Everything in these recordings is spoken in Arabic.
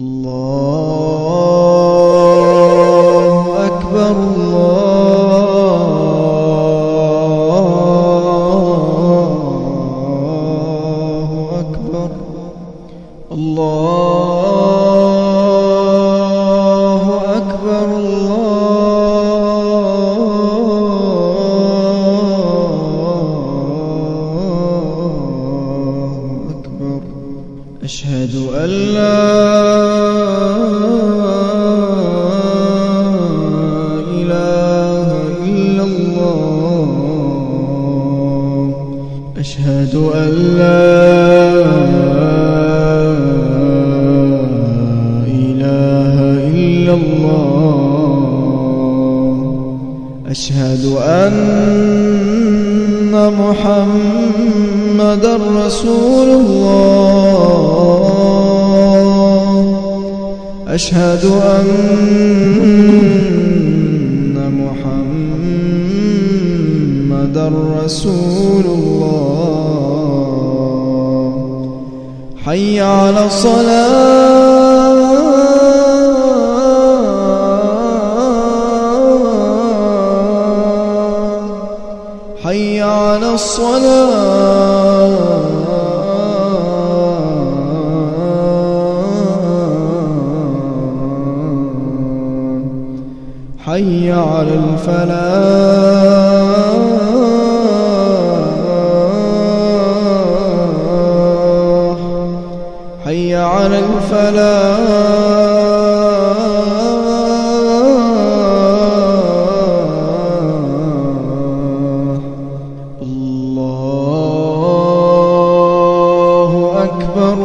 الله أكبر الله أكبر الله أكبر الله أكبر أشهد أن لا إله إلا الله أشهد أن لا إله إلا الله أشهد أن محمدًا رسول الله أشهد أن محمدًا رسول الله حي على الصلاة حي على الصلاة حي على الفلاح حي على الفلاح الله أكبر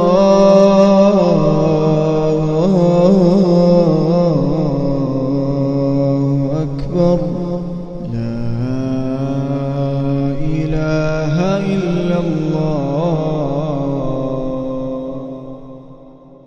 الله أكبر لا إله إلا الله